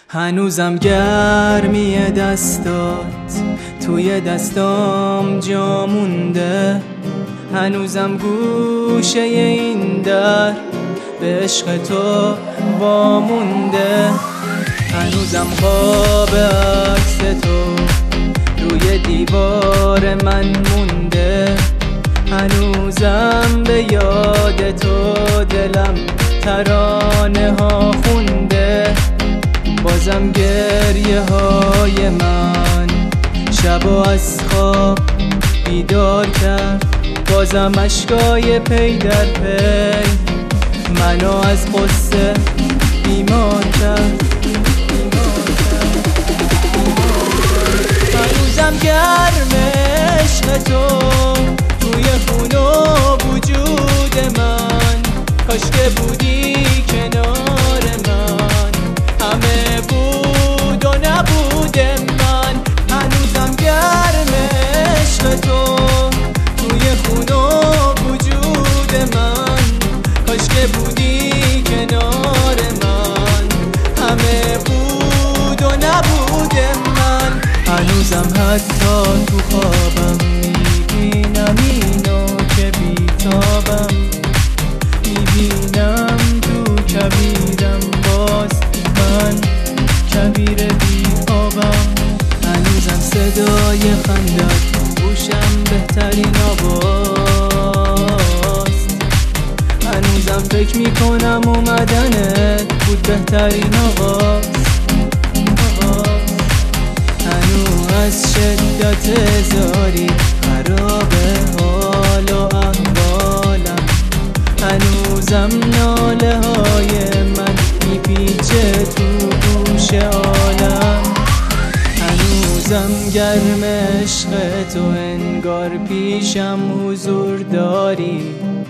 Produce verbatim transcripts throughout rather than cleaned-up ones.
هنوزم گرمی دستات توی دستام جا مونده، هنوزم گوشه این در به عشق تو وامونده، هنوزم قاب عکس تو روی دیوار من مونده، هنوزم به یاد تو دلم ترانه ها خونده، بازم گریه های من شب از خواب بیدار کرد، بازم اشکای پی در پی منو از قصه بیمار کرد. هنوزم گرم عشق تو توی خون و وجود من، کاش که بودی کنار من، همه بود و نبود من. هنوزم گرم عشق تو توی خون و وجود من، کاش که بودی کنار من، همه بود و نبود من. هنوزم حتی تو خوابم میبینم اینو که بیتابم، میبینم تو کبیرم باز من کبیر بیابم. هنوزم صدای خندت گوشم بهترین آواست، هنوزم فکر میکنم اومدنت بود بهترین آغاز. هنوز از شدت زاری خراب حال و احوالم، هنوزم ناله های من میپیچه تو گوش عالم، هنوزم گرم عشق تو انگار پیشم حضور داری،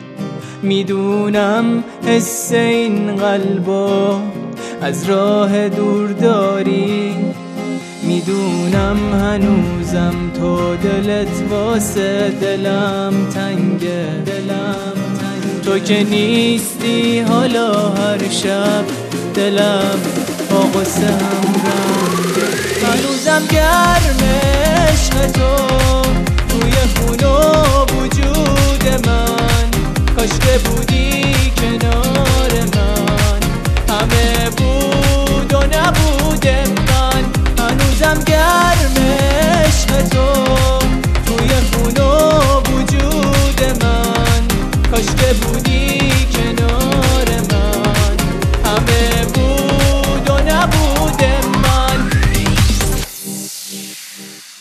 میدونم حس این قلبو از راه دور داری، میدونم هنوزم تو دلت واسه دلم تنگه، دلم تنگه. تو که نیستی حالا هر شب دلم با غصه هم رنگه. هنوزم گرم عشق تو توی خون و وجود من، کاش که بودی کنار من، همه بود و نبود من. هنوزم گرم عشق تو توی خون و وجود من، کاش که بودی کنار من، همه بود و نبود من.